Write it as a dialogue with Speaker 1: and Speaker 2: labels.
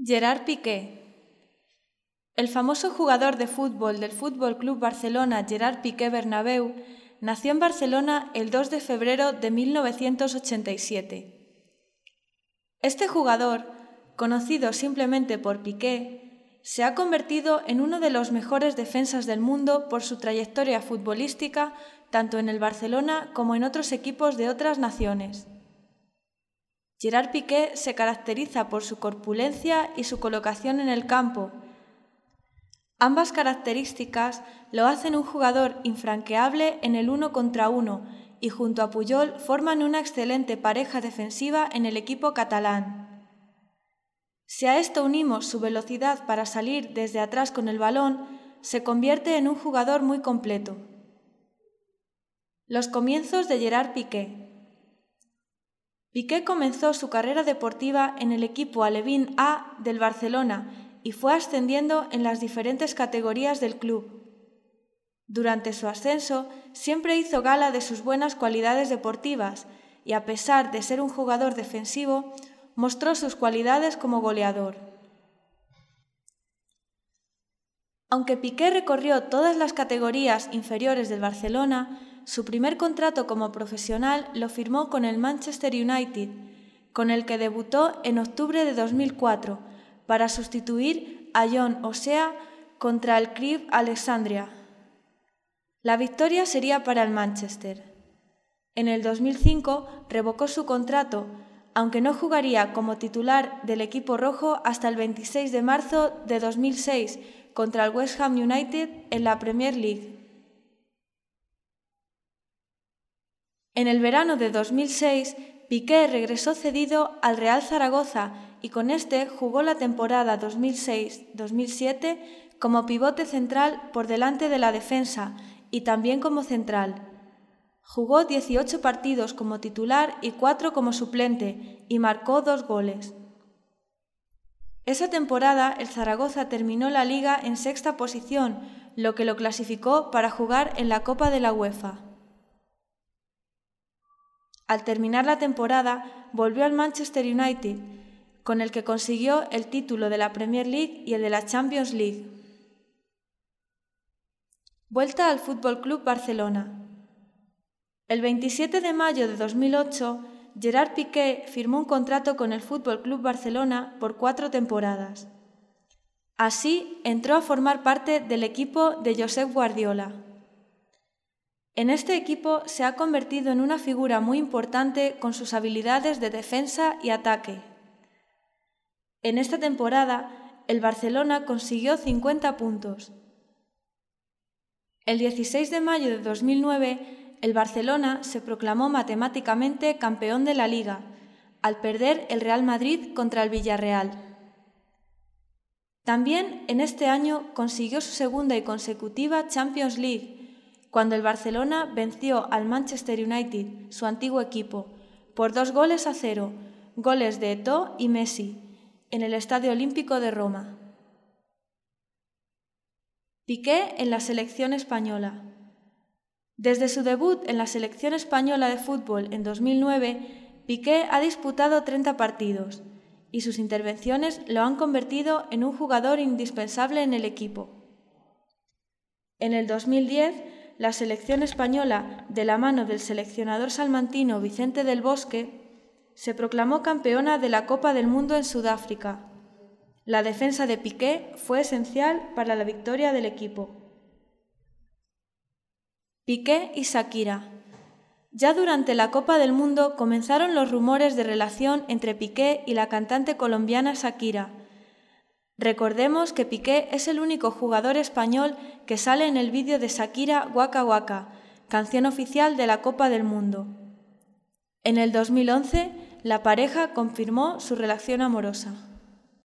Speaker 1: Gerard Piqué. El famoso jugador de fútbol del Fútbol Club Barcelona, Gerard Piqué Bernabéu, nació en Barcelona el 2 de febrero de 1987. Este jugador, conocido simplemente por Piqué, se ha convertido en uno de los mejores defensas del mundo por su trayectoria futbolística tanto en el Barcelona como en otros equipos de otras naciones. Gerard Piqué se caracteriza por su corpulencia y su colocación en el campo. Ambas características lo hacen un jugador infranqueable en el 1 contra 1 y junto a Puyol forman una excelente pareja defensiva en el equipo catalán. Si a esto unimos su velocidad para salir desde atrás con el balón, se convierte en un jugador muy completo. Los comienzos de Gerard Piqué. Piqué comenzó su carrera deportiva en el equipo alevín A del Barcelona y fue ascendiendo en las diferentes categorías del club. Durante su ascenso siempre hizo gala de sus buenas cualidades deportivas y a pesar de ser un jugador defensivo, mostró sus cualidades como goleador. Aunque Piqué recorrió todas las categorías inferiores del Barcelona, su primer contrato como profesional lo firmó con el Manchester United, con el que debutó en octubre de 2004 para sustituir a John O'Shea contra el Crewe Alexandria. La victoria sería para el Manchester. En el 2005 revocó su contrato, aunque no jugaría como titular del equipo rojo hasta el 26 de marzo de 2006 contra el West Ham United en la Premier League. En el verano de 2006, Piqué regresó cedido al Real Zaragoza y con este jugó la temporada 2006-2007 como pivote central por delante de la defensa y también como central. Jugó 18 partidos como titular y 4 como suplente y marcó 2 goles. Esa temporada el Zaragoza terminó la liga en sexta posición, lo que lo clasificó para jugar en la Copa de la UEFA. Al terminar la temporada, volvió al Manchester United, con el que consiguió el título de la Premier League y el de la Champions League. Vuelta al Fútbol Club Barcelona. El 27 de mayo de 2008, Gerard Piqué firmó un contrato con el Fútbol Club Barcelona por 4 temporadas. Así, entró a formar parte del equipo de Josep Guardiola. En este equipo se ha convertido en una figura muy importante con sus habilidades de defensa y ataque. En esta temporada, el Barcelona consiguió 50 puntos. El 16 de mayo de 2009, el Barcelona se proclamó matemáticamente campeón de la Liga, al perder el Real Madrid contra el Villarreal. También en este año consiguió su segunda y consecutiva Champions League, cuando el Barcelona venció al Manchester United, su antiguo equipo, por 2-0, goles de Eto'o y Messi, en el Estadio Olímpico de Roma. Piqué en la selección española. Desde su debut en la selección española de fútbol en 2009, Piqué ha disputado 30 partidos y sus intervenciones lo han convertido en un jugador indispensable en el equipo. En el 2010, la selección española, de la mano del seleccionador salmantino Vicente del Bosque, se proclamó campeona de la Copa del Mundo en Sudáfrica. La defensa de Piqué fue esencial para la victoria del equipo. Piqué y Shakira. Ya durante la Copa del Mundo comenzaron los rumores de relación entre Piqué y la cantante colombiana Shakira. Recordemos que Piqué es el único jugador español que sale en el vídeo de Shakira Waka Waka, canción oficial de la Copa del Mundo. En el 2011, la pareja confirmó su relación amorosa.